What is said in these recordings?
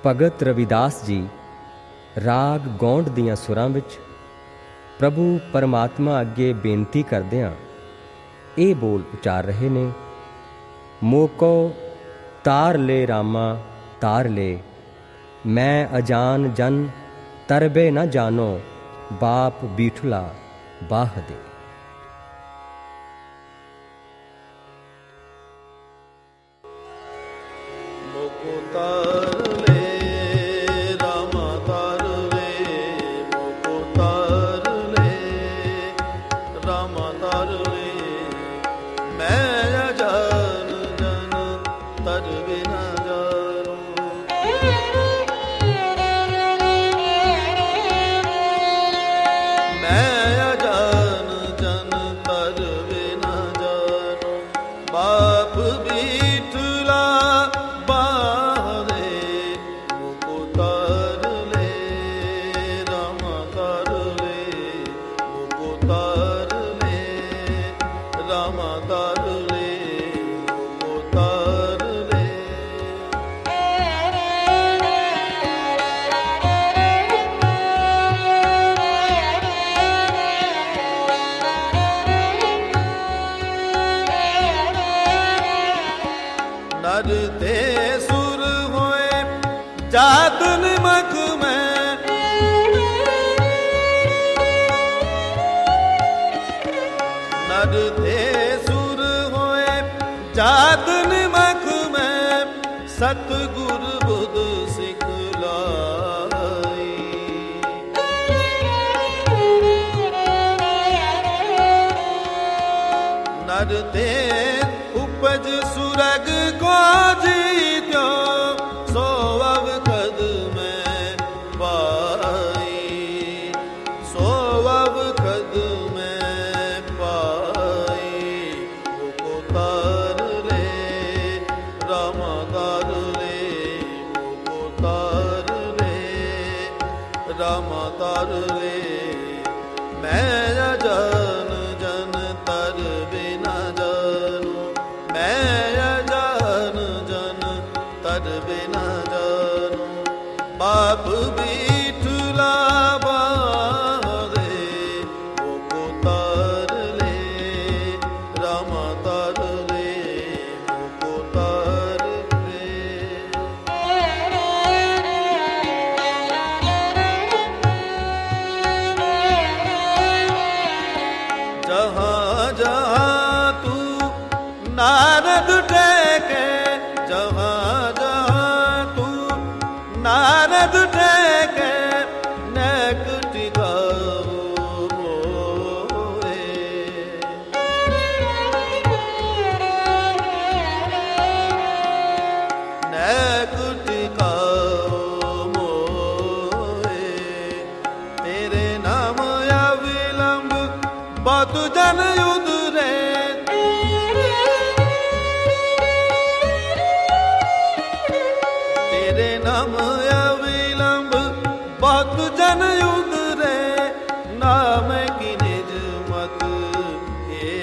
भगत रविदास जी राग गौंड दियां सुरां विच प्रभु परमात्मा अगे बेनती करदियां ये बोल उचार रहे ने। मोको तार ले रामा तार ले, मैं अजान जन तरबे न जानो, बाप बीठला बाह दे। मोको तार ले रामा तार ले, मोको तार ले रामा तार ले, मैं अजान जन तरबे न जानो। मैं अजान जन तरबे न जानो, बाप बीठला बाह दे। मोको तार ले रामा तार ले, मोको तार ले रामा तार ले, मोको तार ले। नर ते सुर होए जात निमक में, नर ते सुर होए जात निमक में, सतगुर बुध सिखलाई। नर ते उपज सुरग को जीत्यो, सो अवखद में पाई, सो अवखद में पाई। मोको तार ले रामा तार ले, मोको तार ले रामा तार ले, मैं अजान जन तरबे न जानो। मैं अजान जन तरबे न जानो, बाप बीठला बाह दे। मोको तार ले रामा तार ले, मोको तार ले। जहाँ जहाँ तू नारद टेके, जहाँ जहाँ तू नारद टेके, नेक टिकाओ मोरे। नेक टिकाओ मोरे। तेरे नाम अविलंब बहुत जन उधरे, तेरे नाम अविलंब बहुत जन उधरे, नाम की निज मत ये,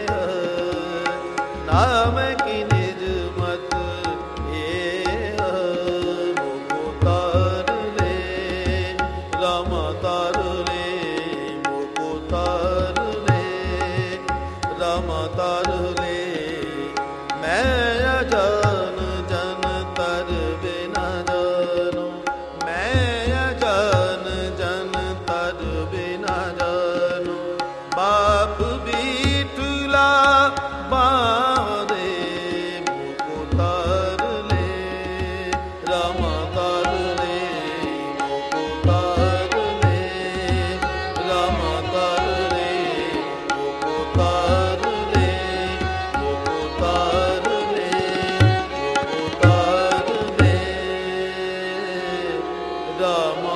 नाम की निज मत ये। मोको तार ले रामा तार ले, मोको तार ले रामा तार ले, मैं अजान जन तरबे न जानो। मैं अजान जन तरबे न जानो, बाप बीठला बाह दे। मोको तार ले रामा तार ले, मोको तार ले रामा तार ले, मोको तार ले, मोको तार ले, मोको तार ले रामा